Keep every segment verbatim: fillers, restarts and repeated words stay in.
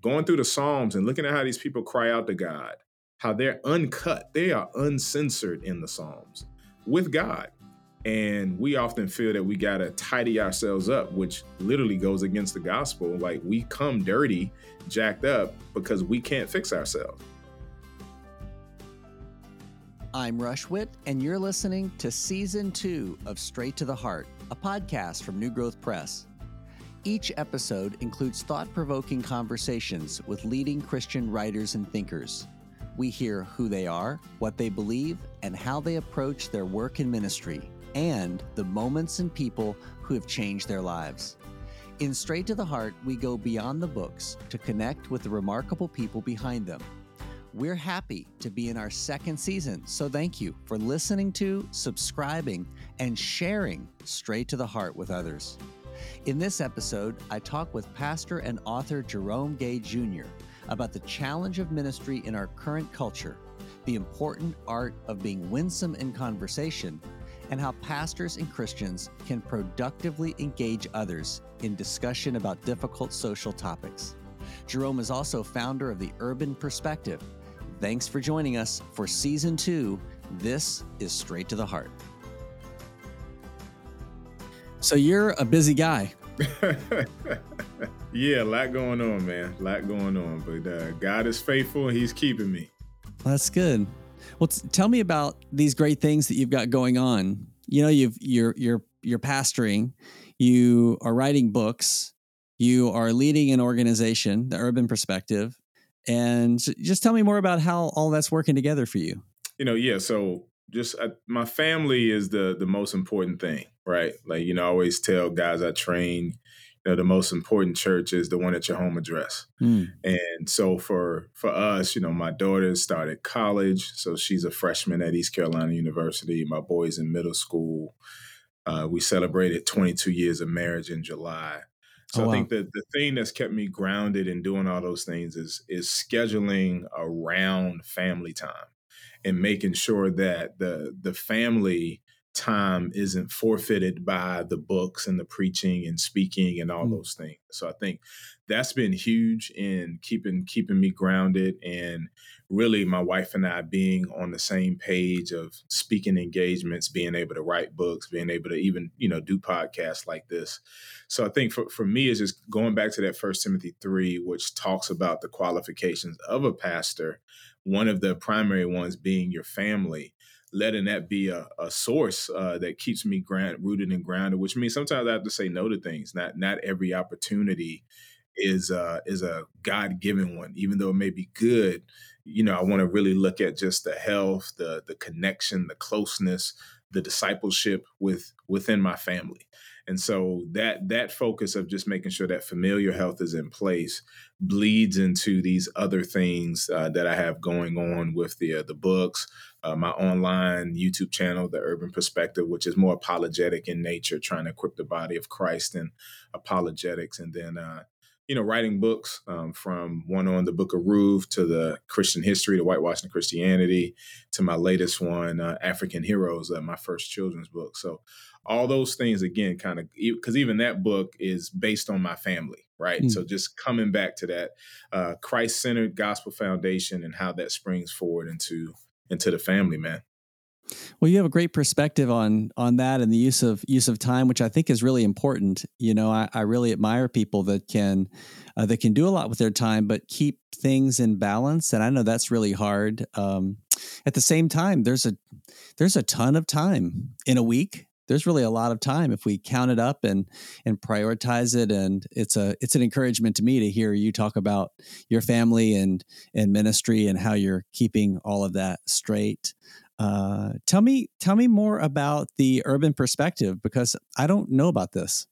going through the Psalms and looking at how these people cry out to God, how they're uncut, they are uncensored in the Psalms with God. And we often feel that we got to tidy ourselves up, which literally goes against the gospel. Like we come dirty, jacked up because we can't fix ourselves. I'm Rush Witt, and you're listening to Season two of Straight to the Heart, a podcast from New Growth Press. Each episode includes thought-provoking conversations with leading Christian writers and thinkers. We hear who they are, what they believe, and how they approach their work and ministry, and the moments and people who have changed their lives. In Straight to the Heart, we go beyond the books to connect with the remarkable people behind them. We're happy to be in our second season, so thank you for listening to, subscribing, and sharing Straight to the Heart with others. In this episode, I talk with pastor and author Jerome Gay Junior about the challenge of ministry in our current culture, the important art of being winsome in conversation, and how pastors and Christians can productively engage others in discussion about difficult social topics. Jerome is also founder of the Urban Perspective. Thanks for joining us for Season two. This is Straight to the Heart. So you're a busy guy. Yeah, a lot going on, man. A lot going on. But uh, God is faithful. He's keeping me. Well, that's good. Well, t- tell me about these great things that you've got going on. You know, you've you're you're you're pastoring. You are writing books. You are leading an organization, the Urban Perspective. And just tell me more about how all that's working together for you. You know, yeah. So just uh, my family is the the most important thing, right? Like, you know, I always tell guys I train, you know, the most important church is the one at your home address. Mm. And so for for us, you know, my daughter started college, so she's a freshman at East Carolina University. My boy's in middle school. Uh, we celebrated twenty-two years of marriage in July. So oh, wow. I think that the thing that's kept me grounded in doing all those things is is scheduling around family time and making sure that the the family time isn't forfeited by the books and the preaching and speaking and all mm. those things. So I think that's been huge in keeping keeping me grounded, and really my wife and I being on the same page of speaking engagements, being able to write books, being able to even, you know, do podcasts like this. So I think for, for me, it's just going back to that First Timothy three, which talks about the qualifications of a pastor. One of the primary ones being your family, letting that be a, a source uh, that keeps me ground, rooted and grounded, which means sometimes I have to say no to things. Not not every opportunity is uh, is a God-given one, even though it may be good. You know, I want to really look at just the health, the the connection, the closeness, the discipleship with within my family. And so that that focus of just making sure that familial health is in place bleeds into these other things uh, that I have going on with the uh, the books, uh, my online YouTube channel, The Urban Perspective, which is more apologetic in nature, trying to equip the body of Christ in apologetics, and then uh, you know, writing books um, from one on the Book of Ruth to the Christian history, the whitewashing of Christianity, to my latest one, uh, African Heroes, uh, my first children's book. So all those things, again, kind of, because even that book is based on my family, right? Mm. So just coming back to that uh, Christ-centered gospel foundation and how that springs forward into into the family, man. Well, you have a great perspective on on that and the use of use of time, which I think is really important. You know, I, I really admire people that can uh, that can do a lot with their time, but keep things in balance. And I know that's really hard. Um, at the same time, there's a there's a ton of time in a week. There's really a lot of time if we count it up and and prioritize it. And it's a it's an encouragement to me to hear you talk about your family and and ministry and how you're keeping all of that straight. Uh, tell me, tell me more about the Urban Perspective, because I don't know about this.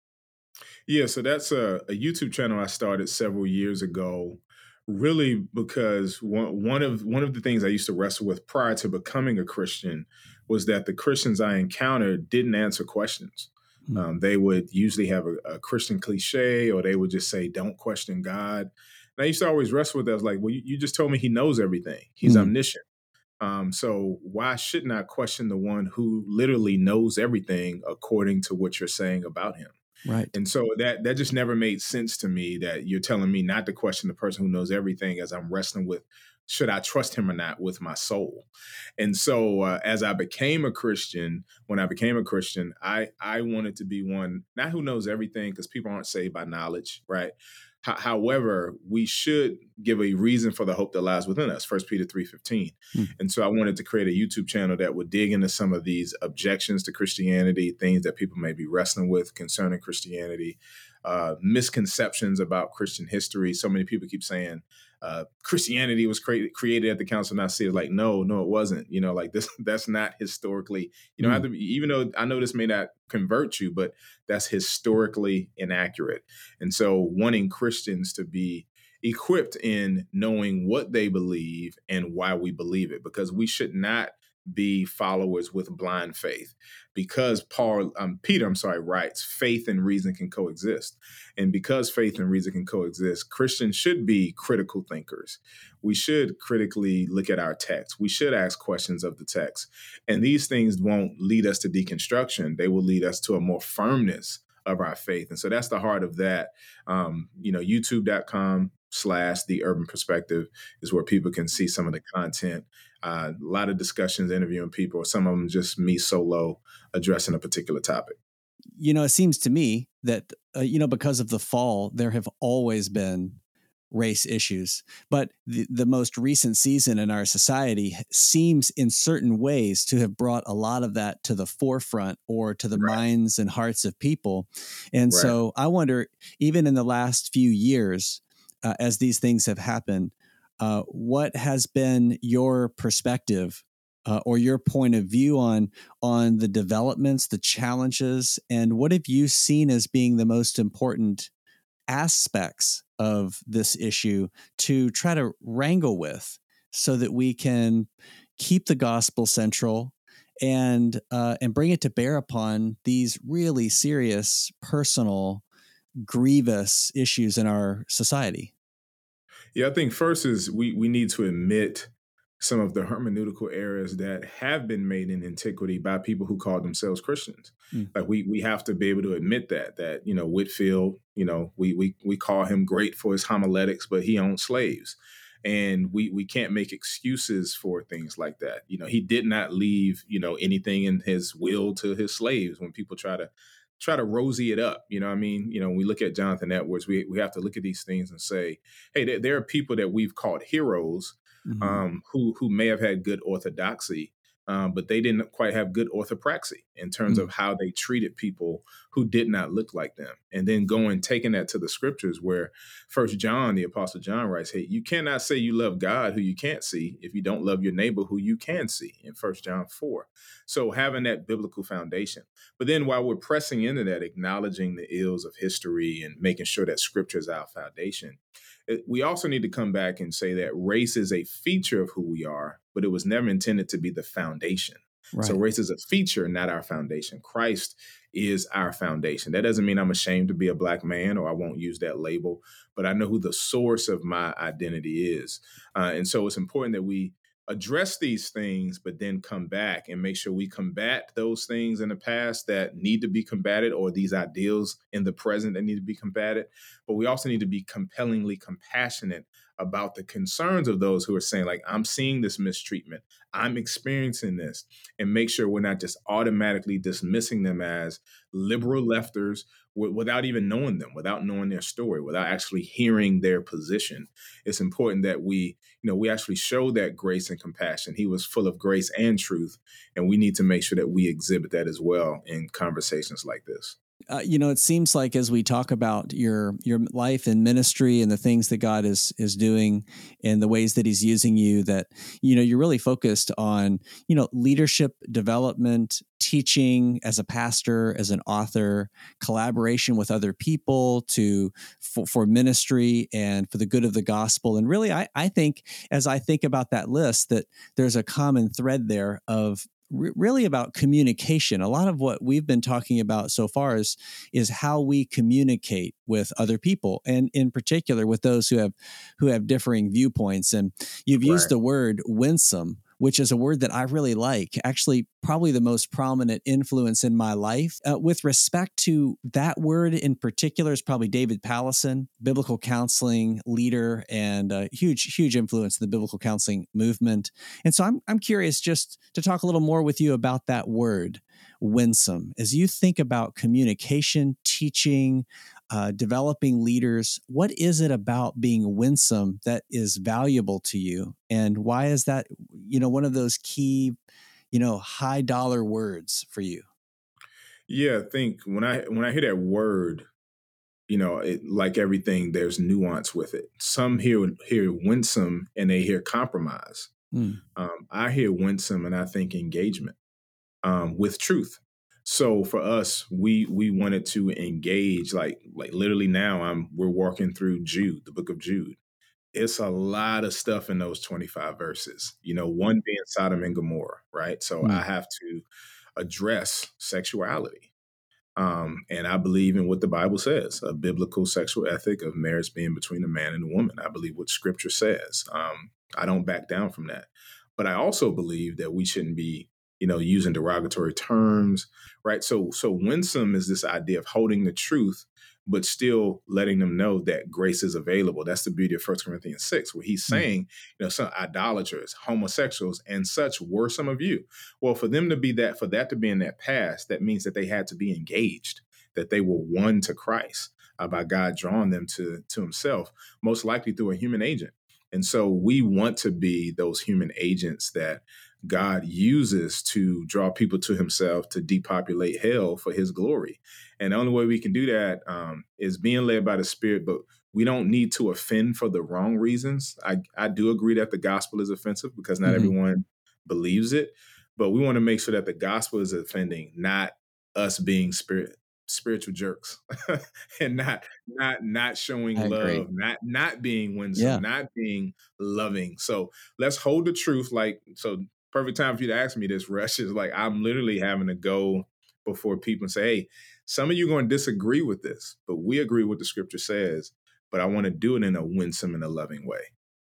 Yeah, so that's a, a YouTube channel I started several years ago, really because one, one of one of the things I used to wrestle with prior to becoming a Christian was that the Christians I encountered didn't answer questions. Mm-hmm. Um, they would usually have a, a Christian cliche, or they would just say, "Don't question God." And I used to always wrestle with that. I was like, "Well, you, you just told me He knows everything. He's mm-hmm. omniscient. Um, so why shouldn't I question the one who literally knows everything according to what you're saying about Him?" Right. And so that that just never made sense to me, that you're telling me not to question the person who knows everything, as I'm wrestling with, should I trust him or not with my soul? And so uh, as I became a Christian, when I became a Christian, I I wanted to be one, not who knows everything, because people aren't saved by knowledge, right? H- however, we should give a reason for the hope that lies within us, First Peter three fifteen. Hmm. And so I wanted to create a YouTube channel that would dig into some of these objections to Christianity, things that people may be wrestling with concerning Christianity, uh, misconceptions about Christian history. So many people keep saying, uh, Christianity was created created at the Council of Nicaea. Like, no, no, it wasn't. You know, like this, that's not historically. You don't Mm. have to be, even though I know this may not convert you, but that's historically inaccurate. And so, wanting Christians to be equipped in knowing what they believe and why we believe it, because we should not be followers with blind faith. Because Paul, um, Peter, I'm sorry, writes, faith and reason can coexist. And because faith and reason can coexist, Christians should be critical thinkers. We should critically look at our text. We should ask questions of the text. And these things won't lead us to deconstruction. They will lead us to a more firmness of our faith. And so that's the heart of that. Um, you know, youtube.com slash the urban perspective is where people can see some of the content. Uh, a lot of discussions, interviewing people, some of them just me solo addressing a particular topic. You know, it seems to me that, uh, you know, because of the fall, there have always been race issues, but the, the most recent season in our society seems in certain ways to have brought a lot of that to the forefront or to the Right. minds and hearts of people. And Right. so I wonder, even in the last few years, uh, as these things have happened, uh, what has been your perspective uh, or your point of view on on the developments, the challenges, and what have you seen as being the most important aspects of this issue to try to wrangle with, so that we can keep the gospel central and uh, and bring it to bear upon these really serious, personal, grievous issues in our society? Yeah, I think first is we we need to admit some of the hermeneutical errors that have been made in antiquity by people who call themselves Christians. Mm. Like we we have to be able to admit that that you know Whitefield, you know, we we we call him great for his homiletics, but he owned slaves. And we we can't make excuses for things like that. You know, he did not leave, you know, anything in his will to his slaves. When people try to try to rosy it up, you know what I mean? You know, when we look at Jonathan Edwards, we we have to look at these things and say, hey, there, there are people that we've called heroes, Mm-hmm. um, who who may have had good orthodoxy, um, but they didn't quite have good orthopraxy in terms Mm. of how they treated people who did not look like them. And then going, taking that to the scriptures, where First John, the Apostle John writes, hey, you cannot say you love God who you can't see if you don't love your neighbor who you can see, in First John four. So having that biblical foundation. But then while we're pressing into that, acknowledging the ills of history and making sure that scripture is our foundation, it- we also need to come back and say that race is a feature of who we are, but it was never intended to be the foundation. Right. So race is a feature, not our foundation. Christ is our foundation. That doesn't mean I'm ashamed to be a black man, or I won't use that label, but I know who the source of my identity is. Uh, and so it's important that we address these things, but then come back and make sure we combat those things in the past that need to be combated, or these ideals in the present that need to be combated. But we also need to be compellingly compassionate about the concerns of those who are saying, like, I'm seeing this mistreatment, I'm experiencing this, and make sure we're not just automatically dismissing them as liberal lefters w- without even knowing them, without knowing their story, without actually hearing their position. It's important that we, you know, we actually show that grace and compassion. He was full of grace and truth, and we need to make sure that we exhibit that as well in conversations like this. Uh, you know, it seems like as we talk about your your life and ministry and the things that God is is doing and the ways that He's using you, that, you know, you're really focused on, you know, leadership development, teaching as a pastor, as an author, collaboration with other people to for, for ministry and for the good of the gospel. And really, I, I think as I think about that list, that there's a common thread there of really about communication. A lot of what we've been talking about so far is, is how we communicate with other people, and in particular with those who have who have differing viewpoints. And you've used Right. the word winsome, which is a word that I really like, actually probably the most prominent influence in my life. Uh, with respect to that word in particular is probably David Pallison, biblical counseling leader and a huge, huge influence in the biblical counseling movement. And so I'm, I'm curious just to talk a little more with you about that word, winsome. As you think about communication, teaching, Uh, developing leaders, what is it about being winsome that is valuable to you? And why is that, you know, one of those key, you know, high dollar words for you? Yeah, I think when I when I hear that word, you know, it, like everything, there's nuance with it. Some hear hear winsome and they hear compromise. Mm. Um, I hear winsome and I think engagement um, with truth. So for us, we we wanted to engage, like like literally now, I'm we're walking through Jude, the book of Jude. It's a lot of stuff in those twenty-five verses. You know, one being Sodom and Gomorrah, right? So I Mm. have to address sexuality. Um, and I believe in what the Bible says, a biblical sexual ethic of marriage being between a man and a woman. I believe what scripture says. Um, I don't back down from that. But I also believe that we shouldn't be, you know, using derogatory terms, right? So, so winsome is this idea of holding the truth, but still letting them know that grace is available. That's the beauty of First Corinthians six, where he's Mm. saying, you know, some idolaters, homosexuals, and such were some of you. Well, for them to be that, for that to be in that past, that means that they had to be engaged, that they were won to Christ uh, by God drawing them to, to himself, most likely through a human agent. And so we want to be those human agents that God uses to draw people to himself, to depopulate hell for his glory. And the only way we can do that um, is being led by the Spirit, but we don't need to offend for the wrong reasons. I, I do agree that the gospel is offensive because not Mm-hmm. everyone believes it, but we want to make sure that the gospel is offending, not us being spirit spiritual jerks and not not not I showing agree. love, not not being winsome, Yeah. not being loving. So let's hold the truth. Like, so perfect time for you to ask me this, Rush, is like I'm literally having to go before people and say, hey, some of you are going to disagree with this, but we agree with the scripture says, but I want to do it in a winsome and a loving way.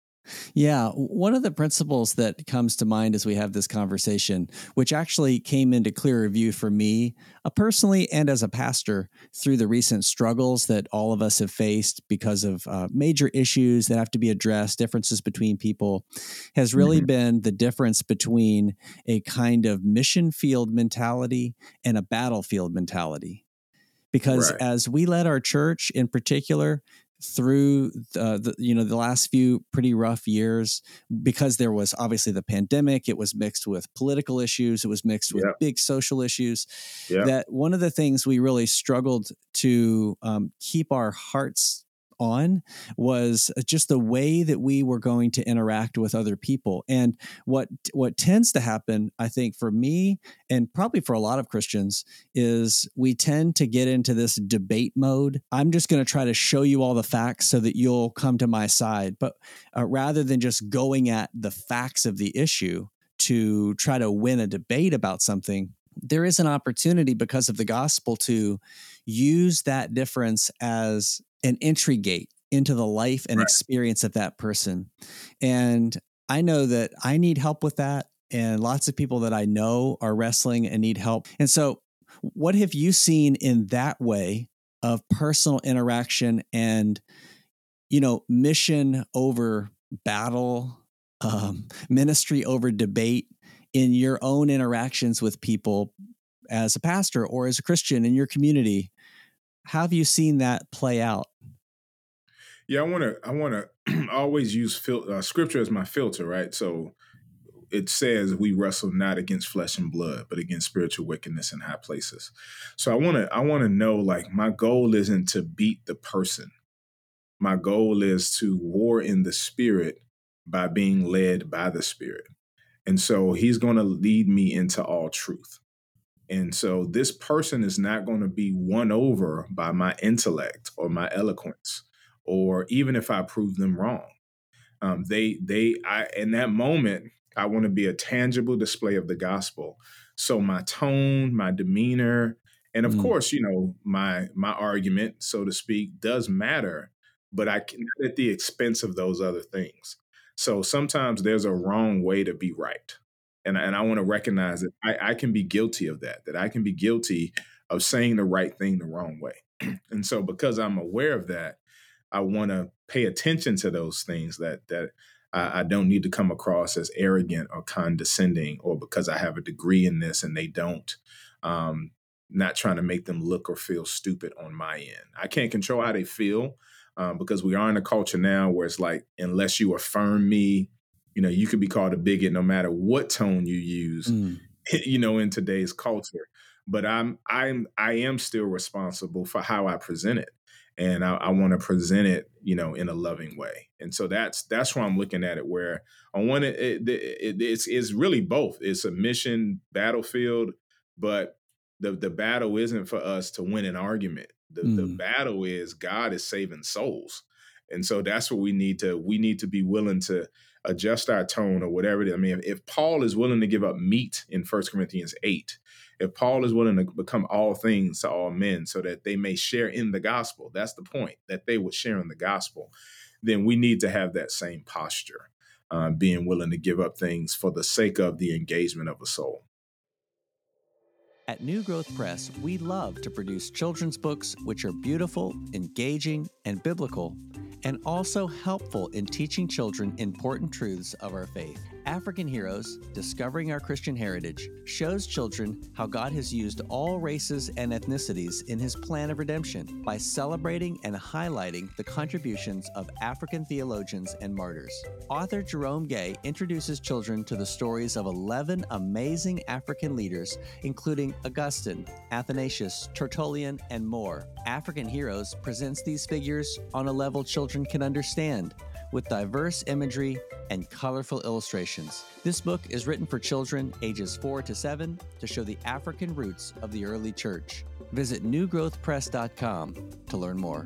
Yeah. One of the principles that comes to mind as we have this conversation, which actually came into clearer view for me uh, personally and as a pastor through the recent struggles that all of us have faced because of uh, major issues that have to be addressed, differences between people, has really Mm-hmm. been the difference between a kind of mission field mentality and a battlefield mentality. Because Right. as we led our church in particular through the, the you know the last few pretty rough years, because there was obviously the pandemic, it was mixed with political issues, it was mixed with Yep. big social issues, Yep. that one of the things we really struggled to um, keep our hearts on was just the way that we were going to interact with other people. And what what tends to happen, I think, for me and probably for a lot of Christians, is we tend to get into this debate mode. I'm just going to try to show you all the facts so that you'll come to my side. But uh, rather than just going at the facts of the issue to try to win a debate about something, there is an opportunity because of the gospel to use that difference as an entry gate into the life and Right. experience of that person. And I know that I need help with that. And lots of people that I know are wrestling and need help. And so what have you seen in that way of personal interaction and, you know, mission over battle, um, ministry over debate in your own interactions with people as a pastor or as a Christian in your community? How have you seen that play out? Yeah, I want to. I want to always use fil- uh, scripture as my filter, right? So it says we wrestle not against flesh and blood, but against spiritual wickedness in high places. So I want to. I want to know, like, my goal isn't to beat the person. My goal is to war in the spirit by being led by the Spirit, and so He's going to lead me into all truth. And so this person is not going to be won over by my intellect or my eloquence, or even if I prove them wrong. Um, they, they, I, in that moment, I want to be a tangible display of the gospel. So my tone, my demeanor, and of Mm. course, you know, my my argument, so to speak, does matter, but I cannot at the expense of those other things. So sometimes there's a wrong way to be right. And, and I want to recognize that I, I can be guilty of that, that I can be guilty of saying the right thing the wrong way. And so because I'm aware of that, I want to pay attention to those things that that I, I don't need to come across as arrogant or condescending, or because I have a degree in this and they don't. Um, Not trying to make them look or feel stupid on my end. I can't control how they feel, um, because we are in a culture now where it's like, unless you affirm me, you know, you could be called a bigot no matter what tone you use, Mm. you know, in today's culture. But I'm I'm I am still responsible for how I present it. And I, I want to present it, you know, in a loving way. And so that's that's why I'm looking at it. Where I want it, it, it it's it's really both. It's a mission battlefield, but the the battle isn't for us to win an argument. The the Mm. battle is God is saving souls. And so that's what we need to we need to be willing to adjust our tone or whatever it is. I mean, if, if Paul is willing to give up meat in First Corinthians eight, if Paul is willing to become all things to all men so that they may share in the gospel, that's the point, that they would share in the gospel, then we need to have that same posture, uh, being willing to give up things for the sake of the engagement of a soul. At New Growth Press, we love to produce children's books which are beautiful, engaging, and biblical, and also helpful in teaching children important truths of our faith. African Heroes, Discovering Our Christian Heritage, shows children how God has used all races and ethnicities in his plan of redemption by celebrating and highlighting the contributions of African theologians and martyrs. Author Jerome Gay introduces children to the stories of eleven amazing African leaders, including Augustine, Athanasius, Tertullian, and more. African Heroes presents these figures on a level children can understand, with diverse imagery and colorful illustrations. This book is written for children ages four to seven to show the African roots of the early church. Visit new growth press dot com to learn more.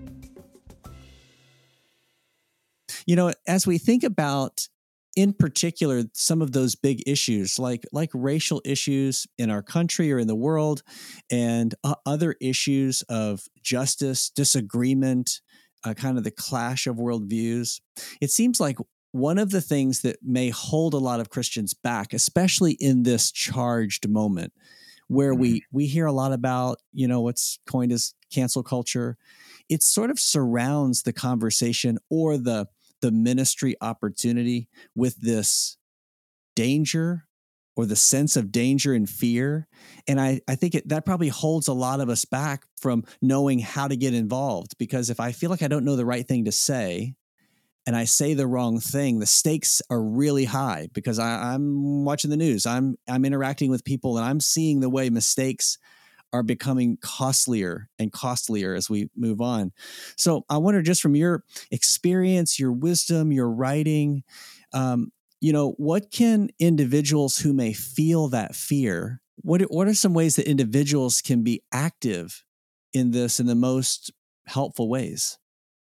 You know, as we think about, in particular, some of those big issues like like racial issues in our country or in the world, and uh, other issues of justice, disagreement, uh, kind of the clash of worldviews, it seems like one of the things that may hold a lot of Christians back, especially in this charged moment where Mhm. we we hear a lot about, you know, what's coined as cancel culture, it sort of surrounds the conversation or the the ministry opportunity with this danger or the sense of danger and fear. And I, I think it, that probably holds a lot of us back from knowing how to get involved, because if I feel like I don't know the right thing to say and I say the wrong thing, the stakes are really high because I, I'm watching the news. I'm, I'm interacting with people and I'm seeing the way mistakes are becoming costlier and costlier as we move on. So I wonder, just from your experience, your wisdom, your writing, um, you know, what can individuals who may feel that fear, what, what are some ways that individuals can be active in this in the most helpful ways?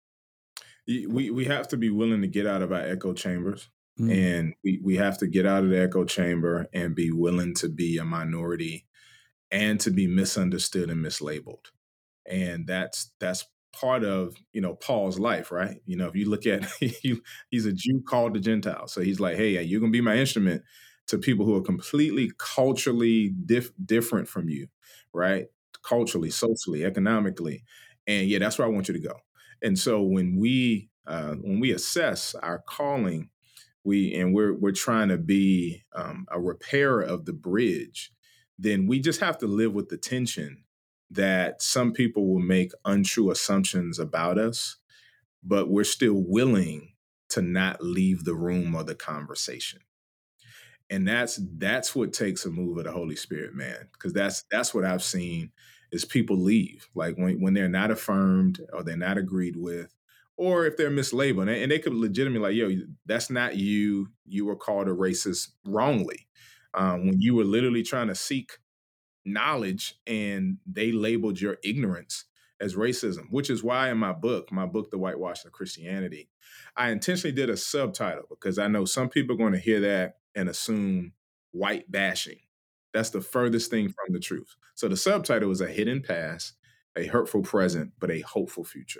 We we have to be willing to get out of our echo chambers, Mm. and we, we have to get out of the echo chamber and be willing to be a minority and to be misunderstood and mislabeled. And that's that's part of, you know, Paul's life, right? You know, if you look at he, he's a Jew called to Gentiles, so he's like, hey, you're gonna be my instrument to people who are completely culturally dif- different from you, right? Culturally, socially, economically, and yeah, that's where I want you to go. And so when we uh, when we assess our calling, we and we're we're trying to be um, a repairer of the bridge, then we just have to live with the tension that some people will make untrue assumptions about us, but we're still willing to not leave the room or the conversation. And that's that's what takes a move of the Holy Spirit, man. Because that's that's what I've seen is people leave. Like when, when they're not affirmed or they're not agreed with, or if they're mislabeled. And they, and they could legitimately like, yo, that's not you. You were called a racist wrongly. Um, when you were literally trying to seek knowledge and they labeled your ignorance as racism, which is why in my book, my book, The Whitewashing of Christianity, I intentionally did a subtitle because I know some people are going to hear that and assume white bashing. That's the furthest thing from the truth. So the subtitle is A Hidden Past, a Hurtful Present, but a Hopeful Future.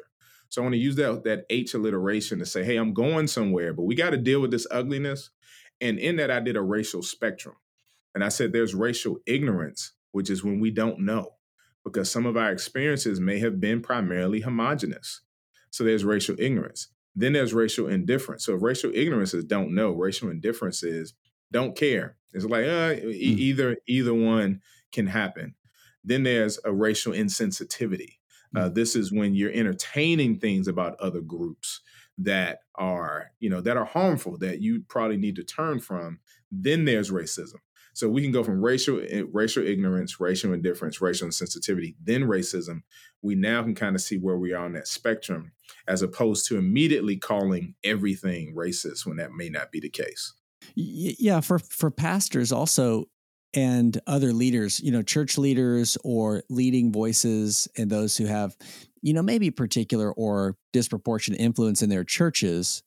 So I want to use that, that H alliteration to say, hey, I'm going somewhere, but we got to deal with this ugliness. And in that, I did a racial spectrum. And I said there's racial ignorance, which is when we don't know, because some of our experiences may have been primarily homogenous. So there's racial ignorance. Then there's racial indifference. So if racial ignorance is don't know, racial indifference is don't care. It's like uh, e- Mm. either either one can happen. Then there's a racial insensitivity. Uh, Mm. this is when you're entertaining things about other groups that are, you know, that are harmful that you probably need to turn from. Then there's racism. So we can go from racial racial ignorance, racial indifference, racial insensitivity, then racism. We now can kind of see where we are on that spectrum, as opposed to immediately calling everything racist when that may not be the case. Y- Yeah, for for pastors also and other leaders, you know, church leaders or leading voices and those who have, you know, maybe particular or disproportionate influence in their churches.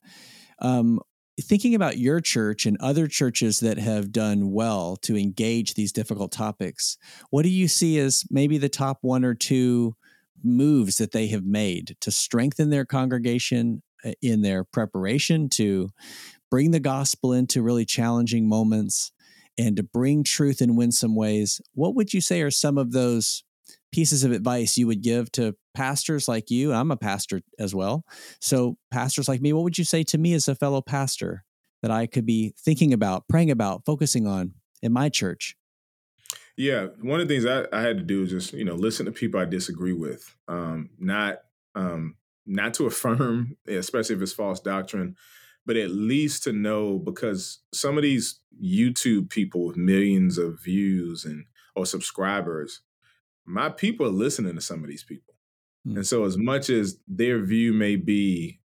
Um, Thinking about your church and other churches that have done well to engage these difficult topics, what do you see as maybe the top one or two moves that they have made to strengthen their congregation uh, in their preparation to bring the gospel into really challenging moments and to bring truth in winsome ways? What would you say are some of those pieces of advice you would give to pastors like you? I'm a pastor as well. So pastors like me, what would you say to me as a fellow pastor that I could be thinking about, praying about, focusing on in my church? Yeah, one of the things I, I had to do is just, you know, listen to people I disagree with, um, not um, not to affirm, especially if it's false doctrine, but at least to know, because some of these YouTube people with millions of views and or subscribers, my people are listening to some of these people. Hmm. And so as much as their view may be,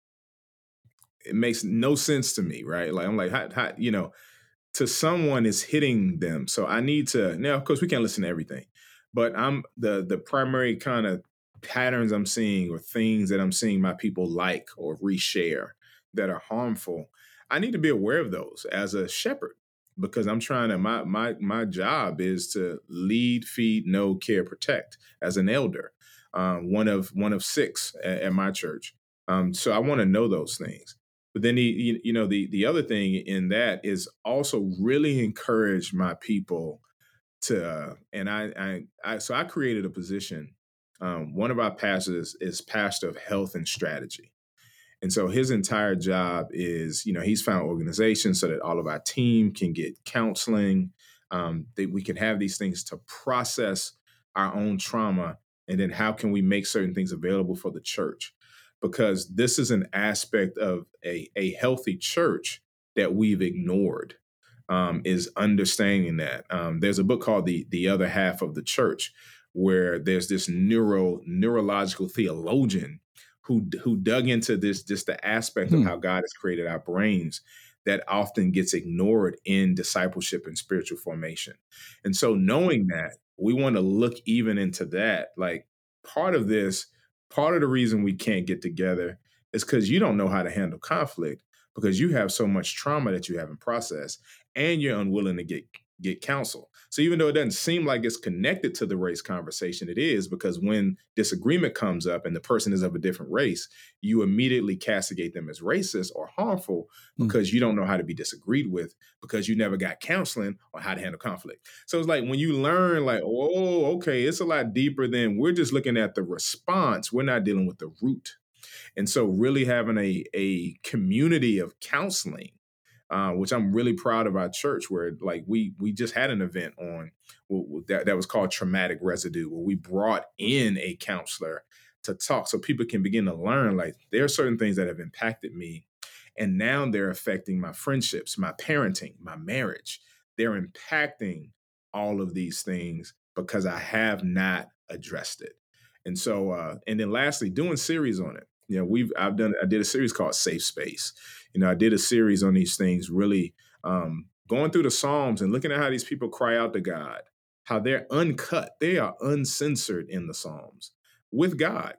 it makes no sense to me, right? Like I'm like, how, how, you know, to someone is hitting them. So I need to now, of course, we can't listen to everything, but I'm the the primary kind of patterns I'm seeing or things that I'm seeing my people like or reshare that are harmful. I need to be aware of those as a shepherd, because I'm trying to my my my job is to lead, feed, know, care, protect as an elder, um, one of one of six at, at my church. Um, so I want to know those things. But then the you, you know the the other thing in that is also really encourage my people to uh, and I, I I so I created a position. Um, one of our pastors is pastor of health and strategy. And so his entire job is, you know, he's found organizations so that all of our team can get counseling, um, that we can have these things to process our own trauma. And then how can we make certain things available for the church? Because this is an aspect of a, a healthy church that we've ignored, um, is understanding that. Um, there's a book called the, the Other Half of the Church, where there's this neuro neurological theologian who who dug into this, just the aspect of Hmm. how God has created our brains that often gets ignored in discipleship and spiritual formation. And so knowing that, we want to look even into that. Like part of this, part of the reason we can't get together is because you don't know how to handle conflict, because you have so much trauma that you haven't processed and you're unwilling to get get counsel. So even though it doesn't seem like it's connected to the race conversation, it is, because when disagreement comes up and the person is of a different race, you immediately castigate them as racist or harmful Hmm. because you don't know how to be disagreed with, because you never got counseling on how to handle conflict. So it's like when you learn, like, oh, okay, it's a lot deeper than we're just looking at the response. We're not dealing with the root. And so really having a, a community of counseling, uh, which I'm really proud of our church, where like we we just had an event on that, that was called Traumatic Residue, where we brought in a counselor to talk so people can begin to learn, like, there are certain things that have impacted me, and now they're affecting my friendships, my parenting, my marriage. They're impacting all of these things because I have not addressed it. And so, uh, and then lastly, doing series on it. You know, we've I've done I did a series called Safe Space. You know, I did a series on these things, really um, going through the Psalms and looking at how these people cry out to God, how they're uncut, they are uncensored in the Psalms with God.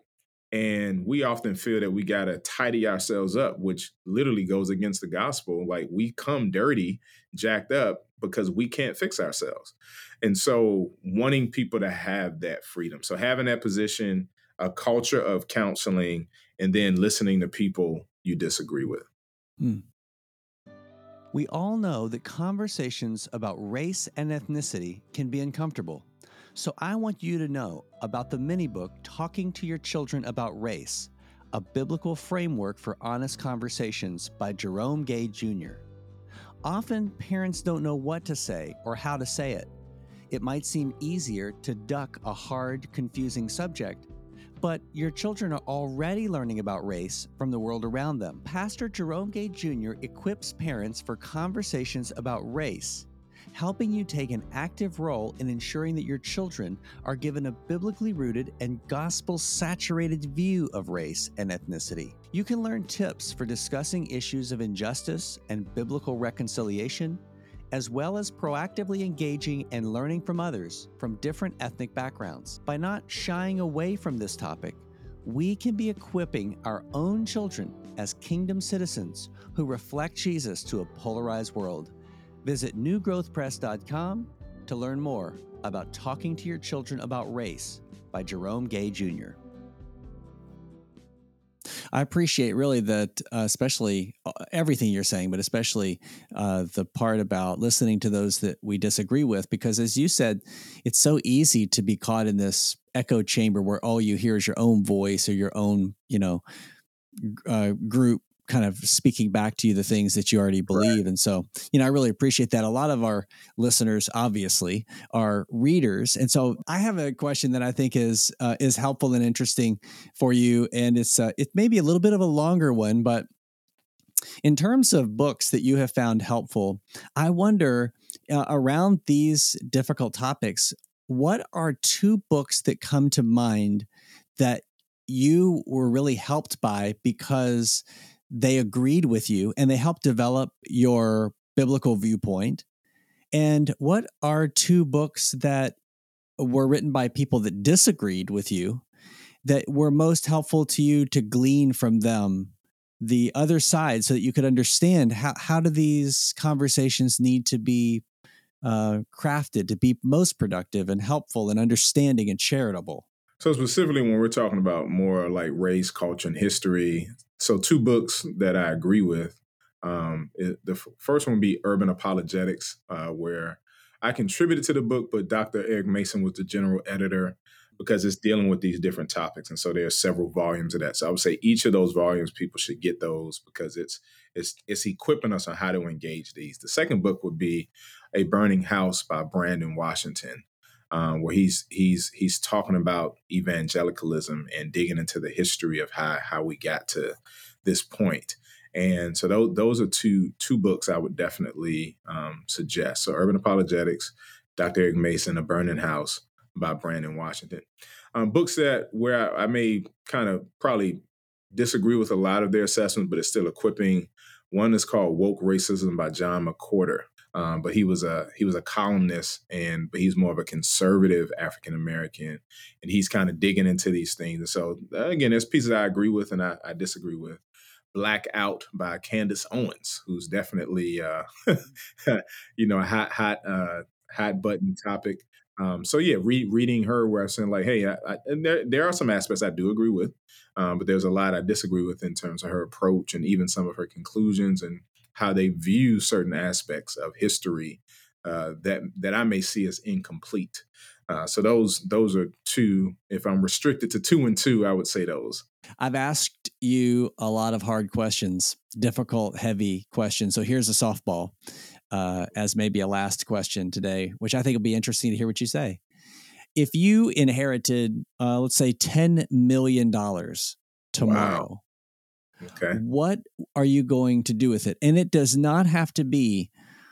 And we often feel that we got to tidy ourselves up, which literally goes against the gospel. Like we come dirty, jacked up because we can't fix ourselves. And so wanting people to have that freedom. So having that position, a culture of counseling, and then listening to people you disagree with. Hmm. We all know that conversations about race and ethnicity can be uncomfortable. So I want you to know about the mini book, Talking to Your Children About Race, a biblical framework for honest conversations by Jerome Gay Junior Often, parents don't know what to say or how to say it. It might seem easier to duck a hard, confusing subject, but your children are already learning about race from the world around them. Pastor Jerome Gay Junior equips parents for conversations about race, helping you take an active role in ensuring that your children are given a biblically rooted and gospel-saturated view of race and ethnicity. You can learn tips for discussing issues of injustice and biblical reconciliation, as well as proactively engaging and learning from others from different ethnic backgrounds. By not shying away from this topic, we can be equipping our own children as kingdom citizens who reflect Jesus to a polarized world. Visit new growth press dot com to learn more about Talking to Your Children About Race by Jerome Gay Junior I appreciate really that, uh, especially uh, everything you're saying, but especially uh, the part about listening to those that we disagree with, because as you said, it's so easy to be caught in this echo chamber where all you hear is your own voice or your own, you know, uh, group kind of speaking back to you the things that you already believe. Right. And so, you know, I really appreciate that. A lot of our listeners, obviously, are readers. And so I have a question that I think is uh, is helpful and interesting for you. And it's uh, it may be a little bit of a longer one, but in terms of books that you have found helpful, I wonder uh, around these difficult topics, what are two books that come to mind that you were really helped by because they agreed with you and they helped develop your biblical viewpoint? And what are two books that were written by people that disagreed with you that were most helpful to you to glean from them the other side so that you could understand how, how do these conversations need to be uh, crafted to be most productive and helpful and understanding and charitable? So specifically when we're talking about more like race, culture, and history, so two books that I agree with. Um, it, the f- first one would be Urban Apologetics, uh, where I contributed to the book, but Doctor Eric Mason was the general editor because it's dealing with these different topics. And so there are several volumes of that. So I would say each of those volumes, people should get those because it's it's it's equipping us on how to engage these. The second book would be A Burning House by Brandon Washington. Um, where he's he's he's talking about evangelicalism and digging into the history of how how we got to this point. And so those those are two two books I would definitely um, suggest. So Urban Apologetics, Doctor Eric Mason, A Burning House by Brandon Washington. Um, books that where I, I may kind of probably disagree with a lot of their assessments, but it's still equipping. One is called Woke Racism by John McWhorter. Um, but he was a he was a columnist, and but he's more of a conservative African American, and he's kind of digging into these things. And so again, there's pieces I agree with and I, I disagree with. Black Out by Candace Owens, who's definitely uh, you know a hot hot uh, hot button topic. Um, so yeah, re- reading her where I'm saying like, hey, I, I, and there there are some aspects I do agree with, um, but there's a lot I disagree with in terms of her approach and even some of her conclusions and how they view certain aspects of history uh, that that I may see as incomplete. Uh, so those those are two. If I'm restricted to two and two, I would say those. I've asked you a lot of hard questions, difficult, heavy questions. So here's a softball uh, as maybe a last question today, which I think will be interesting to hear what you say. If you inherited, uh, let's say, ten million dollars tomorrow, Wow. Okay. What are you going to do with it? And it does not have to be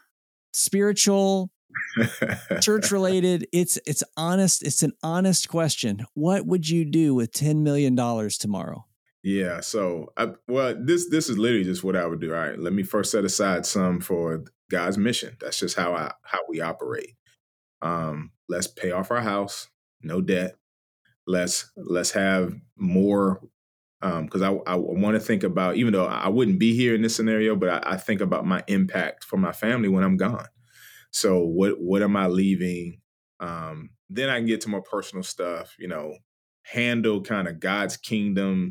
spiritual, church related. It's it's honest. It's an honest question. What would you do with ten million dollars tomorrow? Yeah. So, I, well, this this is literally just what I would do. All right. Let me first set aside some for God's mission. That's just how I how we operate. Um, let's pay off our house, no debt. Let's let's have more. Because um, I, I want to think about, even though I wouldn't be here in this scenario, but I, I think about my impact for my family when I'm gone. So what what am I leaving? Um, then I can get to more personal stuff, you know, handle kind of God's kingdom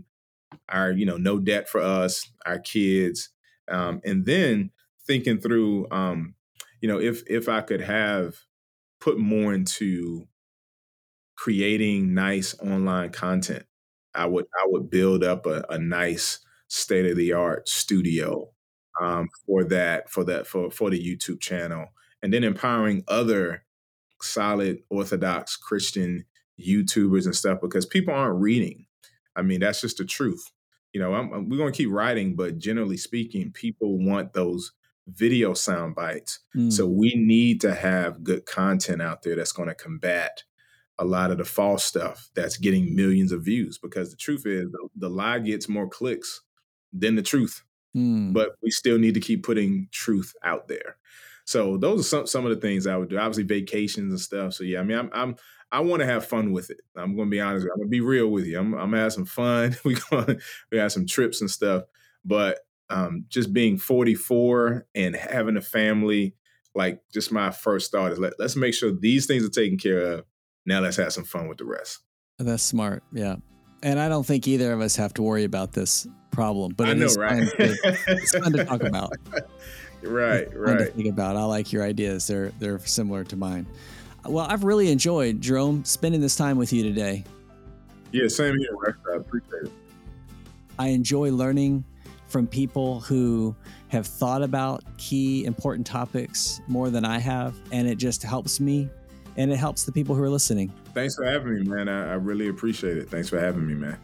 our, you know, no debt for us, our kids, um, and then thinking through, um, you know, if if I could have put more into creating nice online content, I would I would build up a, a nice state of the art studio um, for that for that for for the YouTube channel, and then empowering other solid Orthodox Christian YouTubers and stuff because people aren't reading. I mean, that's just the truth. You know, I'm, I'm- we're going to keep writing, but generally speaking, people want those video sound bites. So Mm, we need to have good content out there that's going to combat a lot of the false stuff that's getting millions of views because the truth is the, the lie gets more clicks than the truth, mm. but we still need to keep putting truth out there. So those are some some of the things I would do. Obviously, vacations and stuff. So yeah, I mean, I'm I'm I want to have fun with it. I'm going to be honest. I'm going to be real with you. I'm I'm gonna have some fun. We going we have some trips and stuff. But um, just being forty-four and having a family, like just my first thought is let let's make sure these things are taken care of. Now let's have some fun with the rest. That's smart. Yeah. And I don't think either of us have to worry about this problem, but I it know, is right? fun to, it's fun to talk about. Right, It's fun to right. think about. I like your ideas. They're they're similar to mine. Well, I've really enjoyed, Jerome, spending this time with you today. Yeah, same here, Rex. I appreciate it. I enjoy learning from people who have thought about key important topics more than I have, and it just helps me and it helps the people who are listening. Thanks for having me, man. I, I really appreciate it. Thanks for having me, man.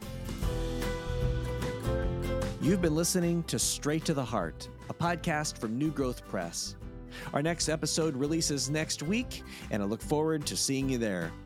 You've been listening to Straight to the Heart, a podcast from New Growth Press. Our next episode releases next week, and I look forward to seeing you there.